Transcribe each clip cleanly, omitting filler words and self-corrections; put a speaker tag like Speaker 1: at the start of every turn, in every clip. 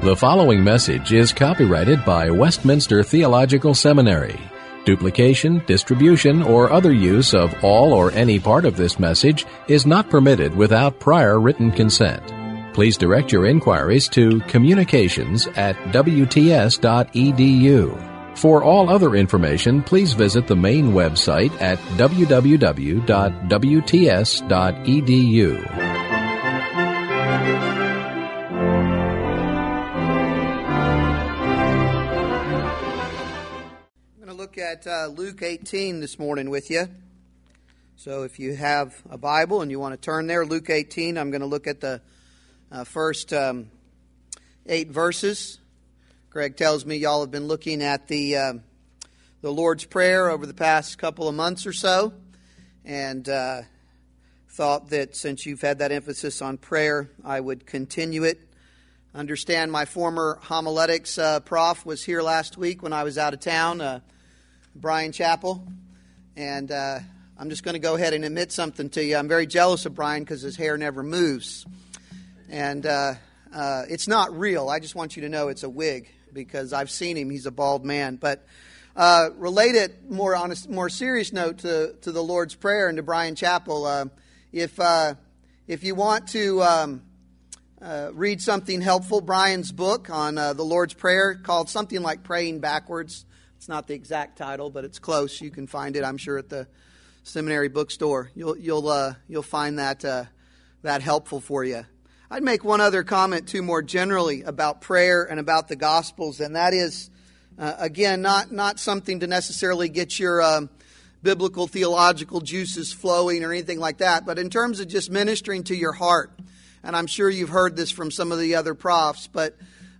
Speaker 1: The following message is copyrighted by Westminster Theological Seminary. Duplication, distribution, or other use of all or any part of this message is not permitted without prior written consent. Please direct your inquiries to communications@wts.edu. For all other information, please visit the main website at www.wts.edu.
Speaker 2: Look at Luke 18 this morning with you. So if you have a Bible and you want to turn there, Luke 18, I'm going to look at the first 8 verses. Greg tells me y'all have been looking at the Lord's Prayer over the past couple of months or so, and thought that since you've had that emphasis on prayer, I would continue it. Understand my former homiletics prof was here last week when I was out of town, Brian Chappell, and I'm just going to go ahead and admit something to you. I'm very jealous of Brian because his hair never moves, and it's not real. I just want you to know it's a wig because I've seen him. He's a bald man. But related more on a more serious note to the Lord's Prayer and to Brian Chappell, if you want to read something helpful, Brian's book on the Lord's Prayer called something like Praying Backwards. It's not the exact title, but it's close. You can find it, I'm sure, at the seminary bookstore. You'll find that helpful for you. I'd make one other comment too, more generally about prayer and about the Gospels, and that is, again, not something to necessarily get your biblical theological juices flowing or anything like that, but in terms of just ministering to your heart. And I'm sure you've heard this from some of the other profs, but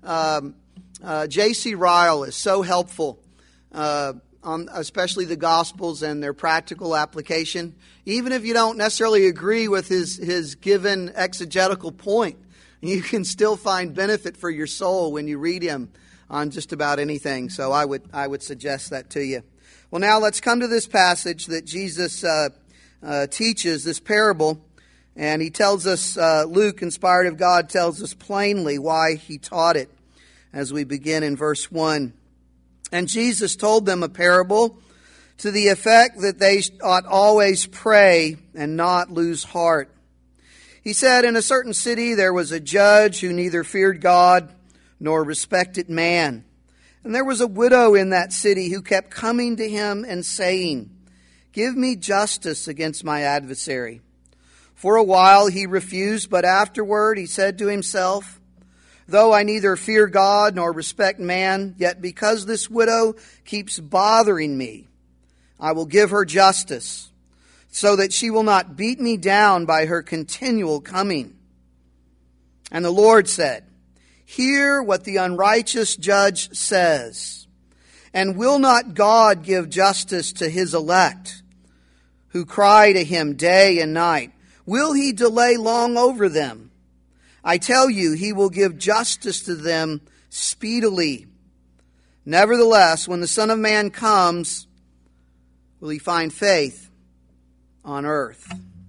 Speaker 2: J.C. Ryle is so helpful on especially the Gospels and their practical application. Even if you don't necessarily agree with his given exegetical point, you can still find benefit for your soul when you read him on just about anything. So I would suggest that to you. Well, now let's come to this passage that Jesus teaches, this parable. And he tells us, Luke, inspired of God, tells us plainly why he taught it as we begin in verse 1. And Jesus told them a parable to the effect that they ought always pray and not lose heart. He said, in a certain city there was a judge who neither feared God nor respected man. And there was a widow in that city who kept coming to him and saying, "Give me justice against my adversary." For a while he refused, but afterward he said to himself, "Though I neither fear God nor respect man, yet because this widow keeps bothering me, I will give her justice, so that she will not beat me down by her continual coming." And the Lord said, "Hear what the unrighteous judge says. And will not God give justice to his elect, who cry to him day and night? Will he delay long over them? I tell you, he will give justice to them speedily. Nevertheless, when the Son of Man comes, will he find faith on earth?"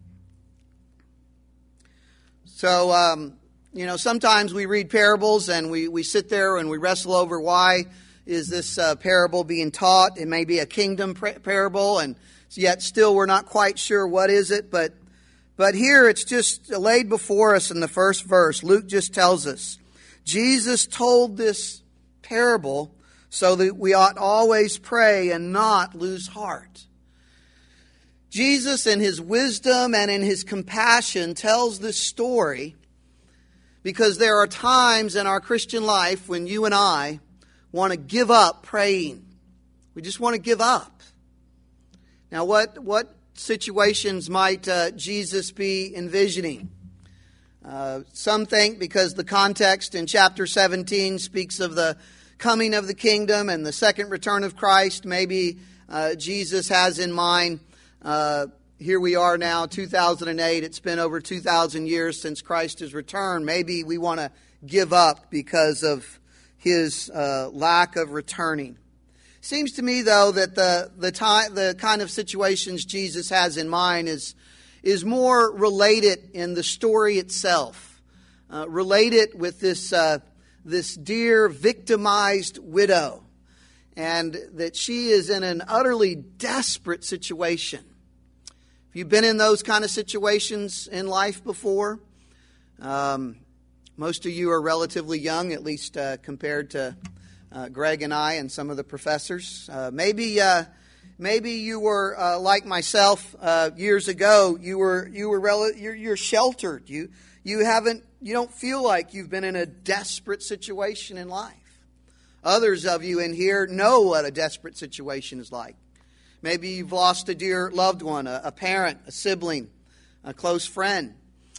Speaker 2: So, sometimes we read parables and we sit there and we wrestle over why is this parable being taught. It may be a kingdom parable, and yet still we're not quite sure what is it, but here it's just laid before us in the first verse. Luke just tells us, Jesus told this parable so that we ought always pray and not lose heart. Jesus, in his wisdom and in his compassion, tells this story because there are times in our Christian life when you and I want to give up praying. We just want to give up. Now, what situations might Jesus be envisioning? Some think because the context in chapter 17 speaks of the coming of the kingdom and the second return of Christ, maybe Jesus has in mind, here we are now, 2008, it's been over 2,000 years since Christ has returned. Maybe we want to give up because of his lack of returning. Seems to me, though, that the kind of situations Jesus has in mind is more related in the story itself, related with this this dear victimized widow, and that she is in an utterly desperate situation. If you've been in those kind of situations in life before, most of you are relatively young, at least compared to Greg and I and some of the professors. Maybe you were like myself years ago. You're sheltered. You don't feel like you've been in a desperate situation in life. Others of you in here know what a desperate situation is like. Maybe you've lost a dear loved one, a parent, a sibling, a close friend.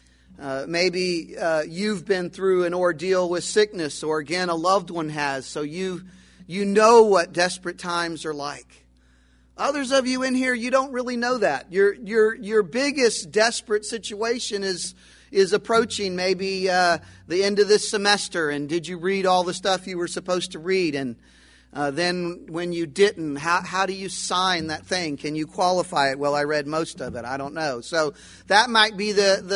Speaker 2: Maybe you've been through an ordeal with sickness, or again, a loved one has, so you know what desperate times are like. Others of you in here, you don't really know that. Your biggest desperate situation is approaching, maybe the end of this semester, and did you read all the stuff you were supposed to read? And then when you didn't, how do you sign that thing? Can you qualify it? Well, I read most of it. I don't know. So that might be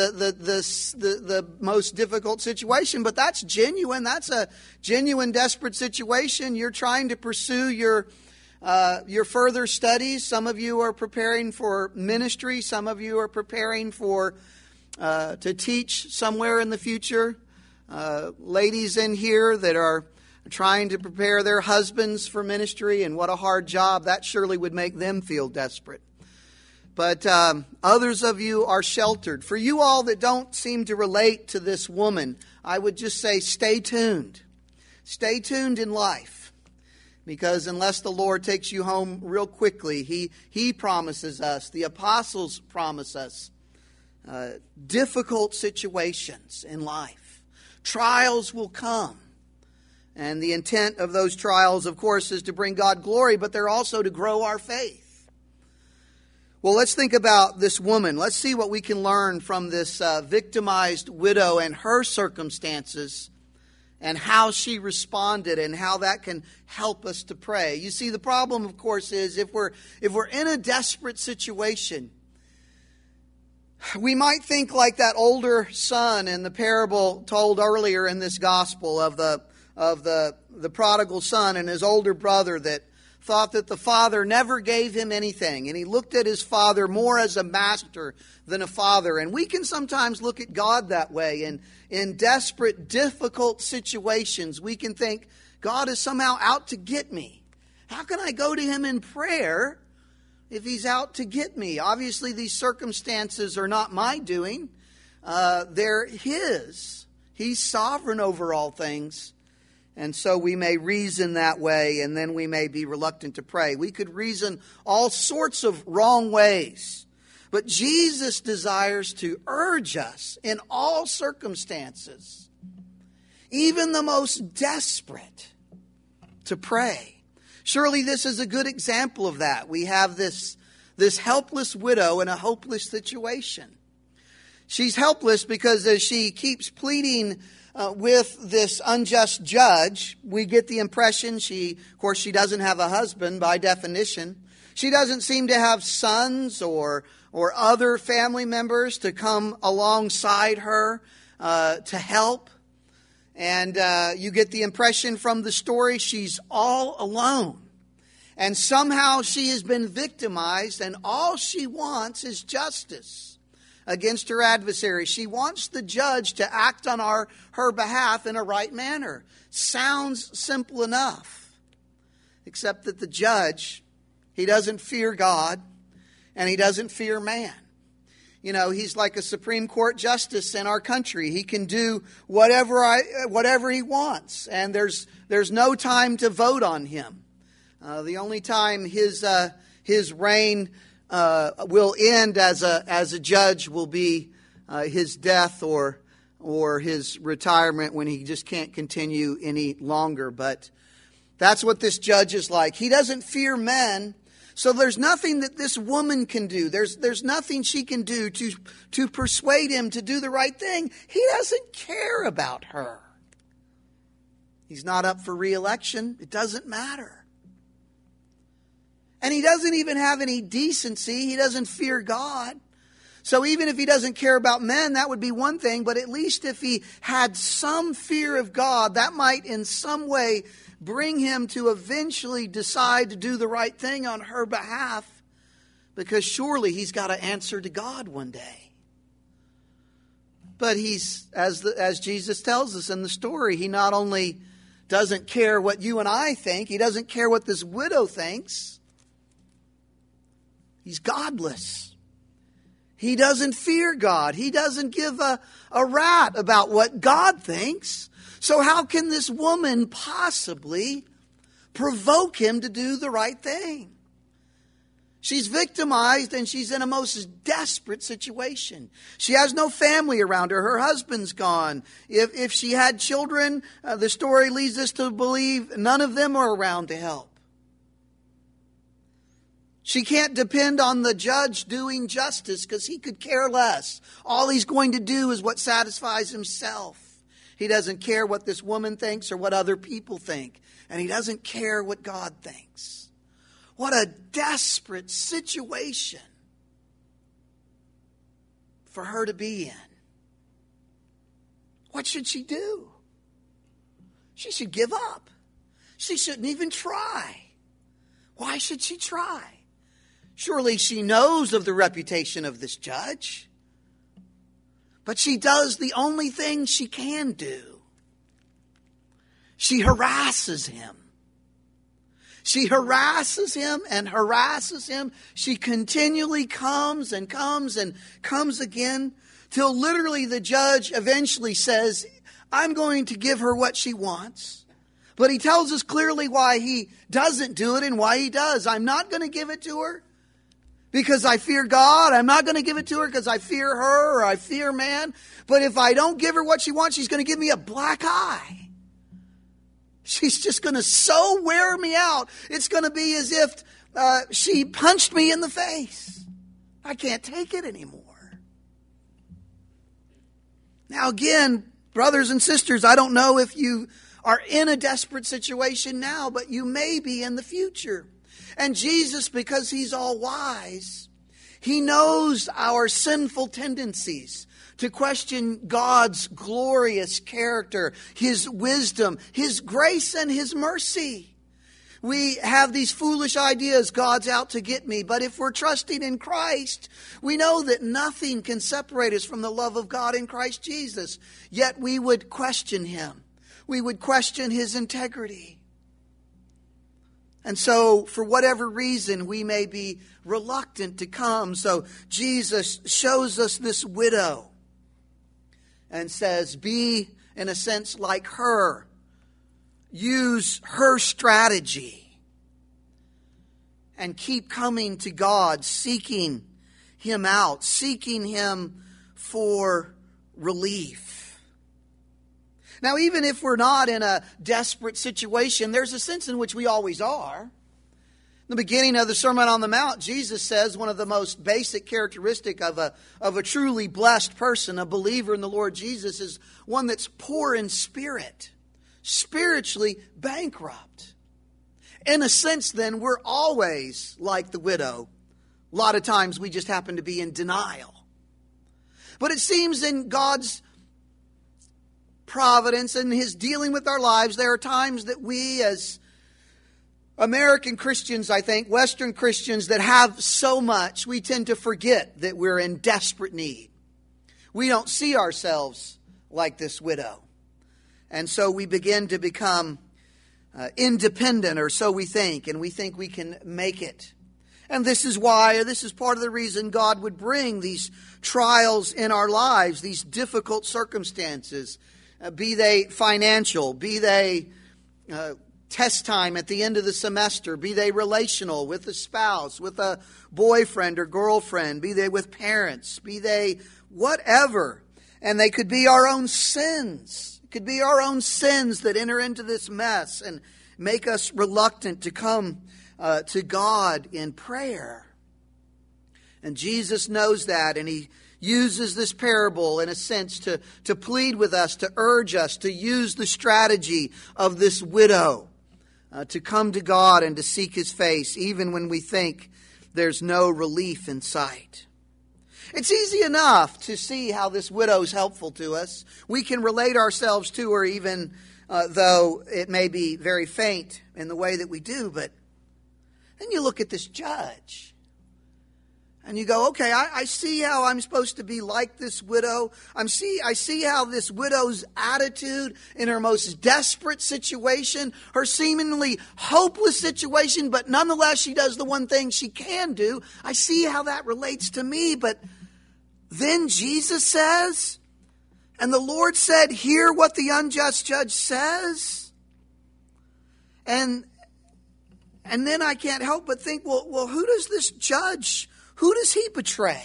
Speaker 2: the most difficult situation, but that's genuine. That's a genuine desperate situation. You're trying to pursue your further studies. Some of you are preparing for ministry. Some of you are preparing to teach somewhere in the future. Ladies in here that are trying to prepare their husbands for ministry, and what a hard job. That surely would make them feel desperate. But others of you are sheltered. For you all that don't seem to relate to this woman, I would just say stay tuned. Stay tuned in life. Because unless the Lord takes you home real quickly, He promises us, the apostles promise us, difficult situations in life. Trials will come. And the intent of those trials, of course, is to bring God glory, but they're also to grow our faith. Well, let's think about this woman. Let's see what we can learn from this victimized widow and her circumstances, and how she responded, and how that can help us to pray. You see, the problem, of course, is if we're in a desperate situation, we might think like that older son in the parable told earlier in this gospel of the prodigal son and his older brother that thought that the father never gave him anything. And he looked at his father more as a master than a father. And we can sometimes look at God that way. And in desperate, difficult situations, we can think, God is somehow out to get me. How can I go to Him in prayer if He's out to get me? Obviously, these circumstances are not my doing. They're His. He's sovereign over all things. And so we may reason that way, and then we may be reluctant to pray. We could reason all sorts of wrong ways. But Jesus desires to urge us in all circumstances, even the most desperate, to pray. Surely this is a good example of that. We have this helpless widow in a hopeless situation. She's helpless because as she keeps pleading with this unjust judge, we get the impression she doesn't have a husband by definition. She doesn't seem to have sons or other family members to come alongside her to help. And you get the impression from the story she's all alone. And somehow she has been victimized, and all she wants is justice against her adversary. She wants the judge to act on her behalf in a right manner. Sounds simple enough. Except that the judge, he doesn't fear God, and he doesn't fear man. You know, he's like a Supreme Court justice in our country. He can do whatever he wants, and there's no time to vote on him. The only time his reign will end as a judge will be his death or his retirement when he just can't continue any longer. But that's what this judge is like. He doesn't fear men. So there's nothing that this woman can do. There's nothing she can do to persuade him to do the right thing. He doesn't care about her. He's not up for re-election. It doesn't matter. And he doesn't even have any decency. He doesn't fear God. So even if he doesn't care about men, that would be one thing. But at least if he had some fear of God, that might in some way bring him to eventually decide to do the right thing on her behalf. Because surely he's got to answer to God one day. But he's, as Jesus tells us in the story, he not only doesn't care what you and I think, he doesn't care what this widow thinks. He's godless. He doesn't fear God. He doesn't give a rat about what God thinks. So how can this woman possibly provoke him to do the right thing? She's victimized and she's in a most desperate situation. She has no family around her. Her husband's gone. If she had children, the story leads us to believe none of them are around to help. She can't depend on the judge doing justice because he could care less. All he's going to do is what satisfies himself. He doesn't care what this woman thinks or what other people think. And he doesn't care what God thinks. What a desperate situation for her to be in. What should she do? She should give up. She shouldn't even try. Why should she try? Surely she knows of the reputation of this judge. But she does the only thing she can do. She harasses him. She harasses him and harasses him. She continually comes and comes and comes again till literally the judge eventually says, I'm going to give her what she wants. But he tells us clearly why he doesn't do it and why he does. I'm not going to give it to her because I fear God. I'm not going to give it to her because I fear her or I fear man. But if I don't give her what she wants, she's going to give me a black eye. She's just going to so wear me out. It's going to be as if she punched me in the face. I can't take it anymore. Now again, brothers and sisters, I don't know if you are in a desperate situation now, but you may be in the future. And Jesus, because he's all wise, he knows our sinful tendencies to question God's glorious character, his wisdom, his grace, and his mercy. We have these foolish ideas, God's out to get me. But if we're trusting in Christ, we know that nothing can separate us from the love of God in Christ Jesus. Yet we would question him. We would question his integrity. And so, for whatever reason, we may be reluctant to come. So Jesus shows us this widow and says, be, in a sense, like her. Use her strategy. And keep coming to God, seeking him out, seeking him for relief. Now, even if we're not in a desperate situation, there's a sense in which we always are. In the beginning of the Sermon on the Mount, Jesus says one of the most basic characteristic of a truly blessed person, a believer in the Lord Jesus, is one that's poor in spirit, spiritually bankrupt. In a sense, then, we're always like the widow. A lot of times we just happen to be in denial. But it seems in God's providence and his dealing with our lives, there are times that we as American Christians, I think, Western Christians that have so much, we tend to forget that we're in desperate need. We don't see ourselves like this widow. And so we begin to become independent, or so we think, and we think we can make it. And this is why, or this is part of the reason God would bring these trials in our lives, these difficult circumstances, be they financial, be they test time at the end of the semester, be they relational with a spouse, with a boyfriend or girlfriend, be they with parents, be they whatever. And they could be our own sins. It could be our own sins that enter into this mess and make us reluctant to come to God in prayer. And Jesus knows that, and he uses this parable in a sense to plead with us, to urge us to use the strategy of this widow, to come to God and to seek his face, even when we think there's no relief in sight. It's easy enough to see how this widow's helpful to us. We can relate ourselves to her even though it may be very faint in the way that we do. But then you look at this judge and you go, okay, I see how I'm supposed to be like this widow. I see how this widow's attitude in her most desperate situation, her seemingly hopeless situation, but nonetheless she does the one thing she can do. I see how that relates to me. But then Jesus says, and the Lord said, hear what the unjust judge says. And then I can't help but think, well, who does this judge, who does he betray?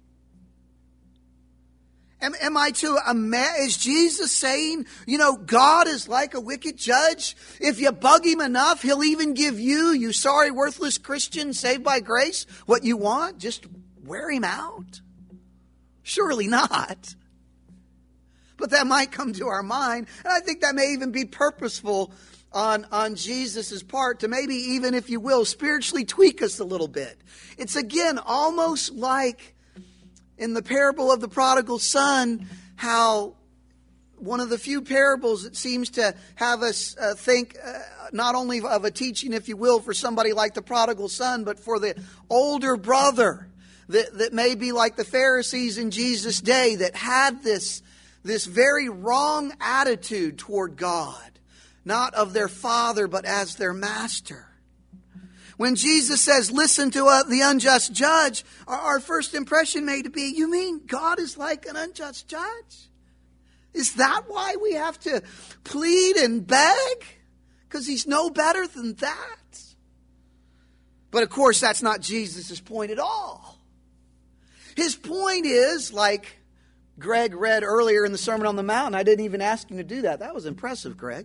Speaker 2: Am I to imagine, is Jesus saying, God is like a wicked judge? If you bug him enough, he'll even give you sorry, worthless Christian saved by grace, what you want? Just wear him out? Surely not. But that might come to our mind, and I think that may even be purposeful on Jesus' part to maybe even, if you will, spiritually tweak us a little bit. It's again almost like in the parable of the prodigal son, how one of the few parables that seems to have us think not only of a teaching, if you will, for somebody like the prodigal son, but for the older brother that may be like the Pharisees in Jesus' day that had this very wrong attitude toward God. Not of their father, but as their master. When Jesus says, listen to the unjust judge, our first impression may be, you mean God is like an unjust judge? Is that why we have to plead and beg? Because he's no better than that? But of course, that's not Jesus' point at all. His point is, like Greg read earlier in the Sermon on the Mount, I didn't even ask him to do that. That was impressive, Greg.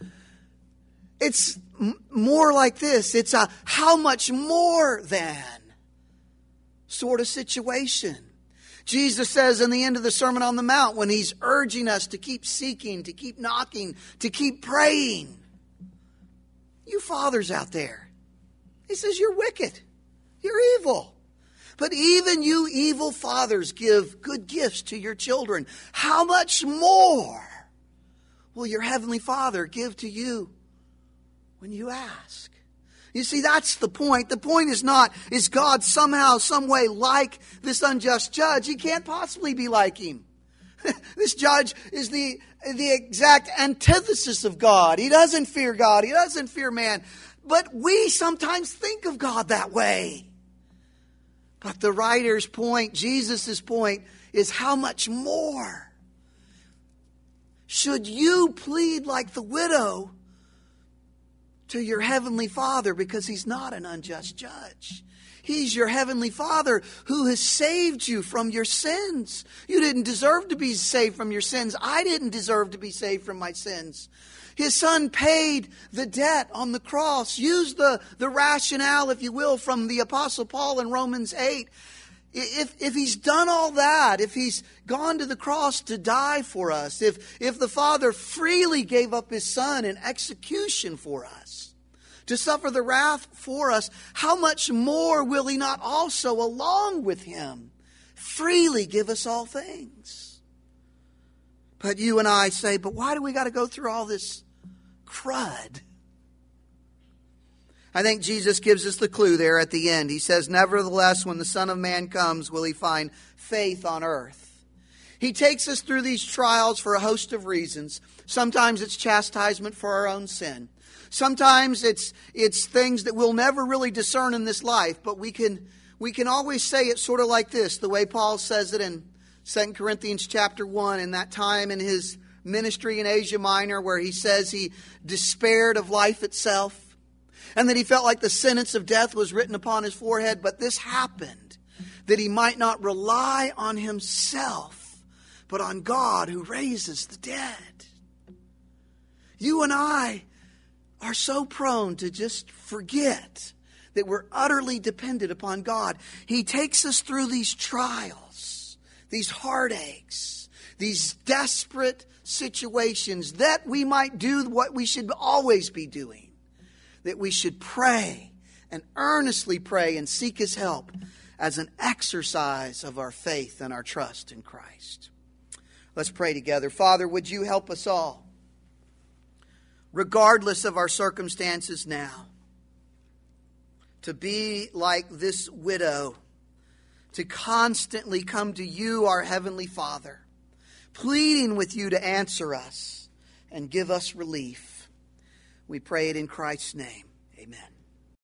Speaker 2: It's more like this. It's a how much more than sort of situation. Jesus says in the end of the Sermon on the Mount, when he's urging us to keep seeking, to keep knocking, to keep praying, you fathers out there, he says, you're wicked. You're evil. But even you evil fathers give good gifts to your children. How much more will your heavenly Father give to you when you ask? You see, that's the point. The point is not, is God somehow, some way like this unjust judge? He can't possibly be like him. This judge is the exact antithesis of God. He doesn't fear God. He doesn't fear man. But we sometimes think of God that way. But the writer's point, Jesus' point, is how much more should you plead like the widow to your heavenly Father, because he's not an unjust judge. He's your heavenly Father who has saved you from your sins. You didn't deserve to be saved from your sins. I didn't deserve to be saved from my sins. His Son paid the debt on the cross. Use the rationale, if you will, from the Apostle Paul in Romans 8. If he's done all that, if he's gone to the cross to die for us, if the Father freely gave up his Son in execution for us, to suffer the wrath for us, how much more will he not also, along with him, freely give us all things? But you and I say, but why do we got to go through all this crud? I think Jesus gives us the clue there at the end. He says, nevertheless, when the Son of Man comes, will he find faith on earth? He takes us through these trials for a host of reasons. Sometimes it's chastisement for our own sin. Sometimes it's things that we'll never really discern in this life, but we can always say it sort of like this, the way Paul says it in 2 Corinthians chapter 1, in that time in his ministry in Asia Minor where he says he despaired of life itself and that he felt like the sentence of death was written upon his forehead, but this happened that he might not rely on himself, but on God who raises the dead. You and I are so prone to just forget that we're utterly dependent upon God. He takes us through these trials, these heartaches, these desperate situations that we might do what we should always be doing, that we should pray and earnestly pray and seek his help as an exercise of our faith and our trust in Christ. Let's pray together. Father, would you help us all, regardless of our circumstances now, to be like this widow, to constantly come to you, our Heavenly Father, pleading with you to answer us and give us relief. We pray it in Christ's name. Amen.